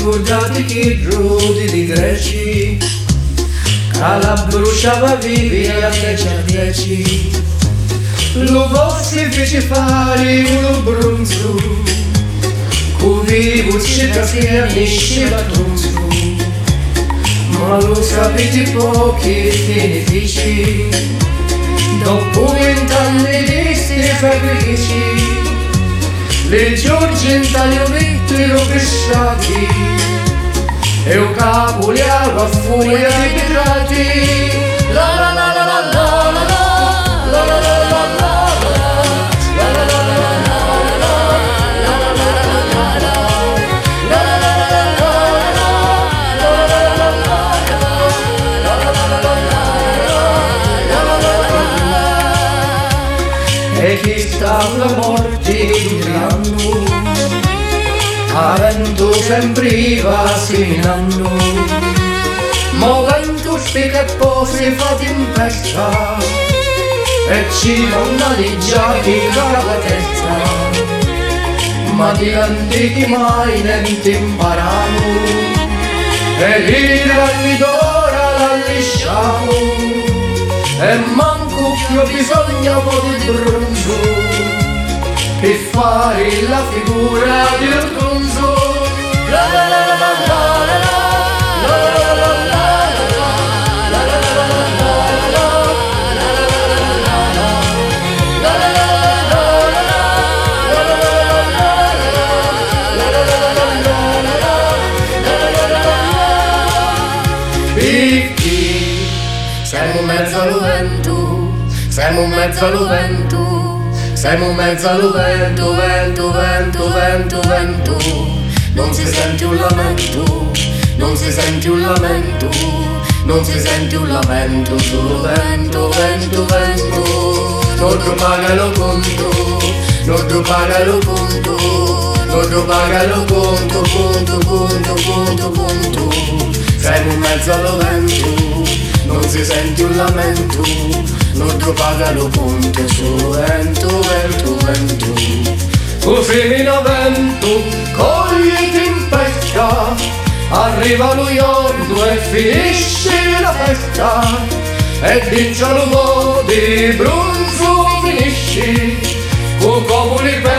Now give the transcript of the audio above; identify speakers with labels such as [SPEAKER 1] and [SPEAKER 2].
[SPEAKER 1] ricordati che rodi di greci, che la bruciava viva a 10 a 10. Lo vostro fece fare uno bronzo, così uscita si annisceva tronzo. Ma lo sapete pochi benefici, dopo 20 anni di sti sacrifici, le giorge in taglionettero pesciati e un capo li a fuori ai pirati. La la la la la la la la la la la la la. E chi sta la morte durando, avendo sempre va seminando, ma vento spiega e poi si fa tempesta, e ci vannaleggia chi la testa, ma di antichi mai niente imparano, e lì anni d'ora la lisciamo. E manco più bisogna di bronzo per fare la figura del tonzo. La la la la la la la la la la la. Siamo in mezzo al vento, siamo in mezzo al vento, siamo in mezzo al vento, vento, vento, vento, vento. Non si sente un lamento, non si sente un lamento, non si sente un lamento, solo vento, vento, vento. Non ti paga lo conto, non ti paga lo conto, non ti paga lo conto, conto, conto, conto, conto. Siamo in mezzo al vento, non si sente un lamento, non ti pagano conto, solo vento, vento, vento. Tu femmina vento, cogli tempesta, arriva lo iorno e finisce la festa, e vincia lo di bronzo finisci, con copoli